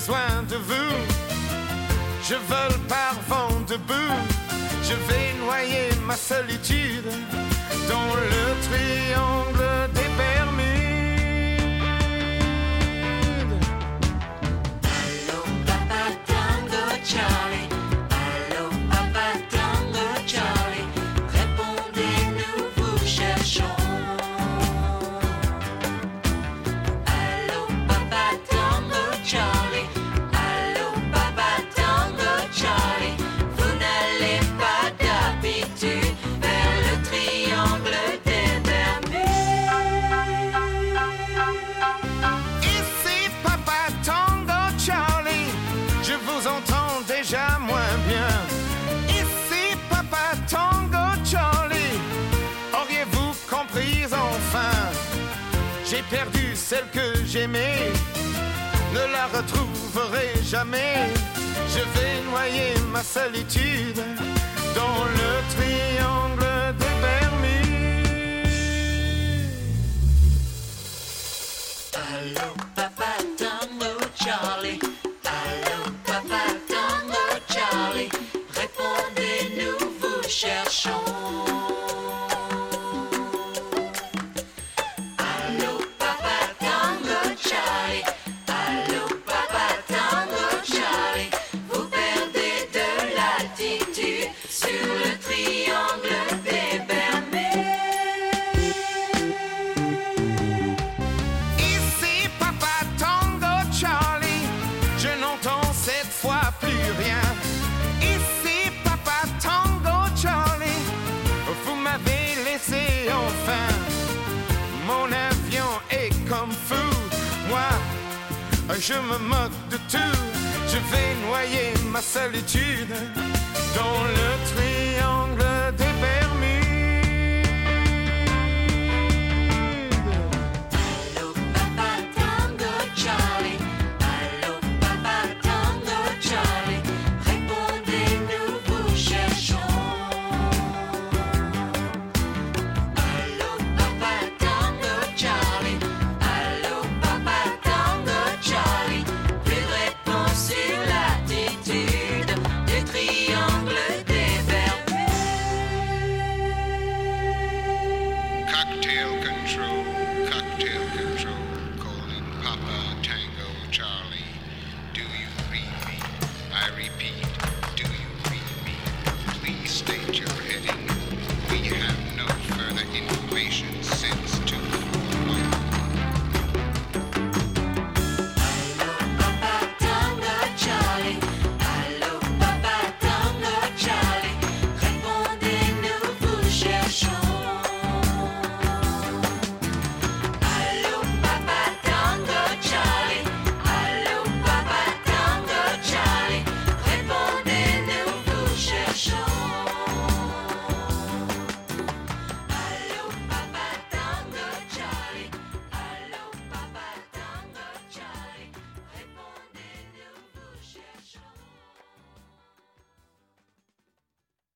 besoin de vous. Je vole par vent debout, je vais noyer ma solitude dans le triangle des Bermudes. Allô Papa Tango Charlie, allô Papa Tango Charlie, répondez-nous, vous cherchons. Allô Papa Tango Charlie, allô Papa Tango Charlie, vous n'allez pas d'habitude vers le triangle des Bermudes. Ici Papa Tango Charlie, je vous entends déjà moins bien. Ici Papa Tango Charlie, auriez-vous compris enfin? J'ai perdu celle que j'aimais, ne la retrouverai jamais. Je vais noyer ma solitude dans le triangle des Bermudes. Allô Papa Tango Charlie, allô Papa Tango Charlie, répondez-nous, vous cherchons. Allô Papa Tango Charlie, allô Papa Tango Charlie, vous perdez de l'altitude sur le triangle des Bermudes. Ici Papa Tango Charlie, je n'entends cette fois plus rien. Ici Papa Tango Charlie, vous m'avez laissé enfin. Mon avion est comme fou, moi je me moque de tout. Je vais noyer ma solitude dans le triangle des Bermudes. Allô Papa Tango Charlie, allô Papa Tango Charlie, répondez-nous, vous cherchons. Allô Papa Tango Charlie, allô Papa Tango Charlie, plus de réponse sur l'attitude du triangle des Bermudes. Cocktail control.